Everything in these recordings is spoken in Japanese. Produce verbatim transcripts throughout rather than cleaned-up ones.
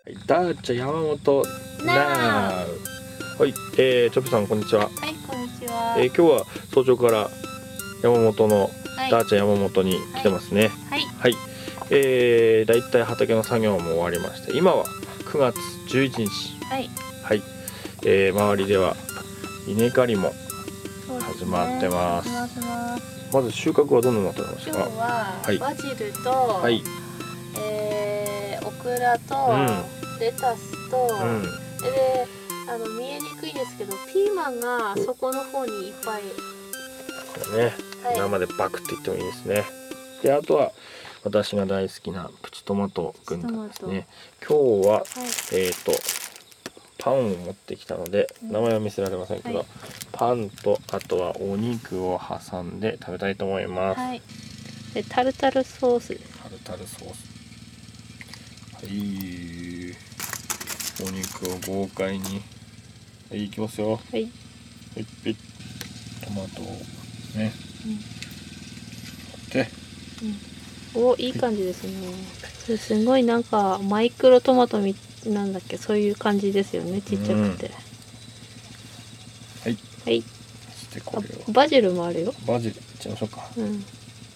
ダーチャ山本なーはい、えー、チョピさんこんにちは。 はい、こんにちは。 えー、今日は早朝から山本の、 はい、 ダーチャ山本に来てますね。 はい、 はい、えー、だいたい畑の作業も終わりまして、今はくがつじゅういちにち、 はい、 はい、えー、周りでは稲刈りも始まってます。 そうですね、始まってます。 まず収穫はどんなのになってましたか？ 今日ははいバジルと、 はい、 えー、オクラと、 うレタスと、 うん、 で、あの見えにくいですけど、ピーマンが底の方にいっぱい。 これね、 はい、 生でバクっていってもいいですね。で、あとは私が大好きなプチトマト軍団ですね。今日は、はい、えっとパンを持ってきたので名前は見せられませんけど、はい、パンとあとはお肉を挟んで食べたいと思います。はい、 でタルタルソースです。 タルタルソース。はい、お肉を豪快に。はい、いきますよ。はい。はい、はい、トマトをね。うん、で、 うん、お、いい感じですね。それすごいなんかマイクロトマトみなんだっけ、そういう感じですよね、ちっちゃくて。うん、 はい。 はい。 そしてこれを。 バジルもあるよ。 バジルいっちゃいましょうか。うん。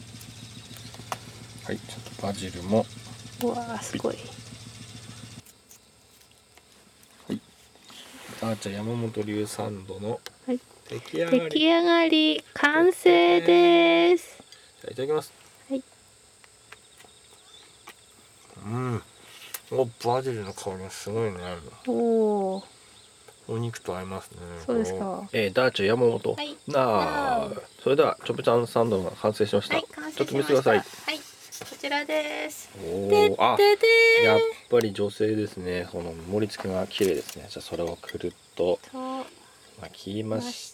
はい、ちょっとバジルも。 うわー、すごい。 はい。あーちゃん山本流サンドの出来上がり。 出来上がり完成です。 じゃあいただきます。 はい。 うん。お、バジルの香りがすごいね。おお。お肉と合いますね。 そうですか。 えー、ダーチャ山本。はい。なあ。それではチョプちゃんサンドが完成しました。はい、完成しました。ちょっと見せてください。はい。 こちらです。 おお。あ、やっぱり女性ですね。この盛り付けが綺麗ですね。じゃあそれをくるっと巻きまして、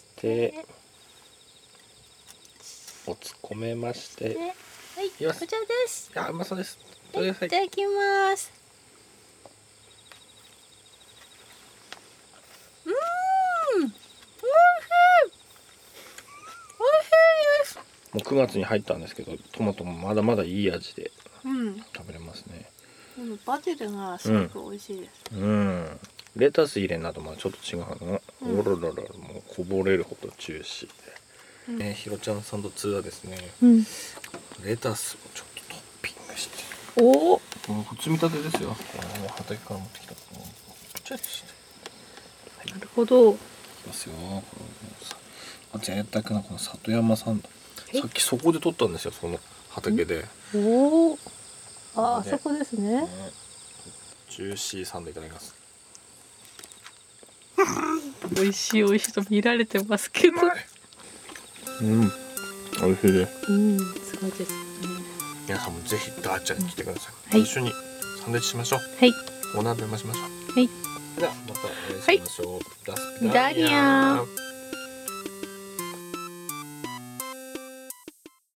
おつ込めまして。 はい。こちらです。 いや、うまそうです。 いただきます。うーん。おいしい。おいしいです。 もうくがつに入ったんですけど、トマトもまだまだいい味で食べれますね。 うん、バジルがすごく美味しいです。 うん。うん、レタス入れなどもちょっと違うの。うん、おろろろもうこぼれるほどジューシーで。うん、えー、ひろちゃんサンドツーはですね。うん、レタスをちょっとトッピングして。おお。もう積み立てですよ。畑から持ってきた。ちょっとして。 はい、なるほど。いきますよ。あ、贅沢なこの里山サンド。さっきそこで撮ったんですよ、その畑で。 おお。あ、あそこですね。ね、 ジューシーサンドいただきます。 美味しい美味しいと見られてますけど。 うん、美味しいです。 うん、すごいですね。 皆さんもぜひダーチャに来てください。はい、一緒にサンドイッチしましょう。はい。お鍋もしましょう。はい。ではまたお会いしましょう。はい、ダスピダーニャー。